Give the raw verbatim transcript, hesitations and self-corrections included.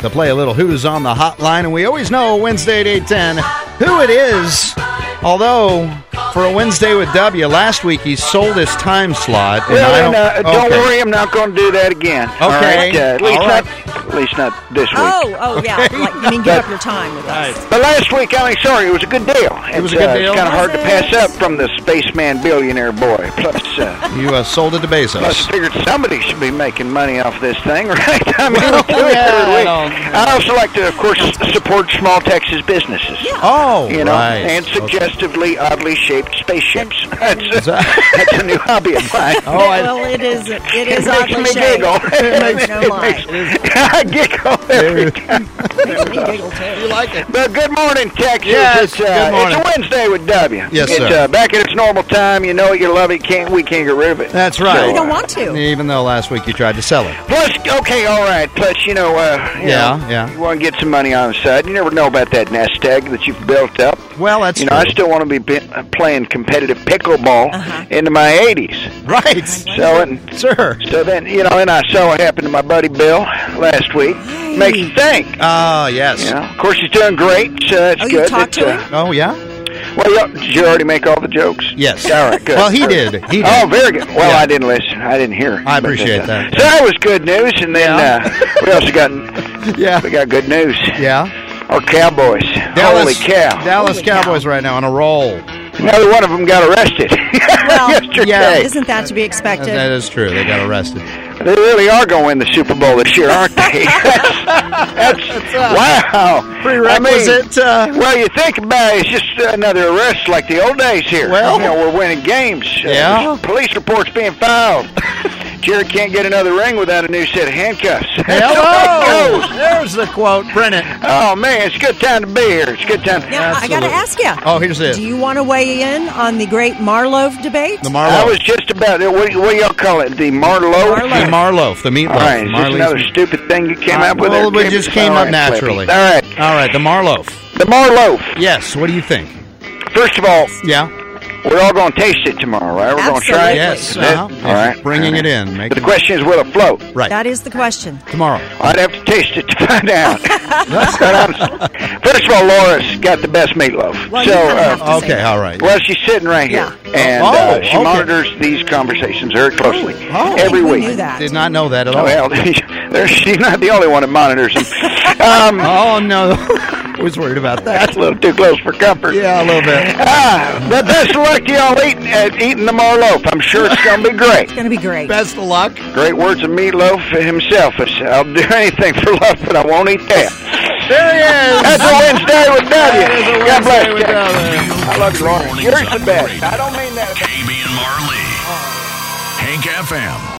to play a little Who's on the Hotline, and we always know Wednesday at eight ten who it is. Although, for a Wednesday with W, last week he sold his time slot. And well, I don't, uh, don't okay. worry, I'm not going to do that again. Okay. All right? Uh, at, least All not, right. at least not this week. Oh, oh yeah. Okay. Like, you mean give up your time with us. But last week, I mean, sorry, it was a good deal. It was a good uh, deal? It's kind of hard to Was pass it? up from the spaceman billionaire boy. Plus, uh, You uh, sold it to plus, Bezos. I figured somebody should be making money off this thing, right? I mean, Well, we do it yeah, every week. I don't- I'd also like to, of course, support small Texas businesses. Yeah. Oh, You know, right. and Okay. suggestively, oddly shaped spaceships. That's Is a, that- that's a new hobby of mine. Oh, I- well, it is. It is It makes oddly me shaped. giggle. It makes no It lie. makes- I giggle every time. Makes me giggle too. You like it? But good morning, Texas. Yes, it's, uh, good morning. It's a Wednesday with W. Yes, it's, sir. Uh, back at its normal time. You know it, you love it. Can't we can't get rid of it. That's right. We don't want to. Even though last week you tried to sell it. Plus, okay, all right. Plus, you know, uh, you Yeah, know, yeah. you want to get some money on the side. You never know about that nest egg that you've built up. Well, that's You know, true. I still want to be bi- uh, playing competitive pickleball Uh-huh. into my eighties. Right. So, and, Sir. so then, you know, and I saw what happened to my buddy Bill last week. Makes you think. Ah, yes. You know, of course, he's doing great, so that's Oh, you good. talked It's, to uh, him? Oh, yeah? Well, yeah, did you already make all the jokes? Yes. All right, good. Well, he Good. did. He did. Oh, very good. Well, Yeah. I didn't listen. I didn't hear. I But, appreciate uh, that. So that was good news, and then Yeah. uh, we also got Yeah. we got good news. Yeah. Our Cowboys. Dallas, Holy cow! Dallas Holy cow. Cowboys right now on a roll. Another one of them got arrested Well, yesterday. yeah. Isn't that to be expected? That is true. They got arrested. They really are going to win the Super Bowl this year, aren't they? that's, that's wow. Prerequisite. I mean, uh, well, you think about it, it's just another arrest like the old days here. Well- you know, we're winning games. Uh, Yeah. there's police reports being filed. Jared can't get another ring without a new set of handcuffs. hello. That's the way it goes. There's the quote. Print it. Oh, man, it's a good time to be here. It's a good time. Now, I got to Absolutely. ask you. Oh, here's it. Do you want to weigh in on the great Marloaf debate? The I Marloaf. was just about, what, what do y'all call it, the Marlowe? The Marloaf. The meatloaf. All right, is this Marley's- another stupid thing you came Uh, up with? well, there, it Jimmy? just came All up right, naturally. Flippy. All right, All right, the Marloaf. the Marloaf. Yes. What do you think? First of all, Yeah. we're all going to taste it tomorrow, right? We're going to try it. Yes. Is that- Uh-huh. All right. Bringing All it right. in. Make But the it- question is, will it float? Right. That is the question. Tomorrow. I'd have to taste it to find out. But I'm- First of all, Laura's got the best meatloaf. Well, so, you kinda uh, have to say Okay. that. All right. well, she's sitting right here, Yeah. and Oh, uh, she okay. monitors these conversations very closely Oh. every I think we week. knew that. Did not know that at all. Well, there- she's not the only one that monitors them. Um, Oh no. Was worried about that. That's a little too close for comfort. Yeah, a little bit. Ah, but best of luck to y'all eating, uh, eating the Marloaf. I'm sure it's going to be great. It's going to be great. Best of luck. Great words of Meatloaf himself. It's, I'll do anything for love, but I won't eat that. There he is. That's a Wednesday with W. That is a God bless Wednesday with you. W. I love you, Lawrence. Mornings You're the on best. Great. I don't mean that. K B and Marley. Hank F M.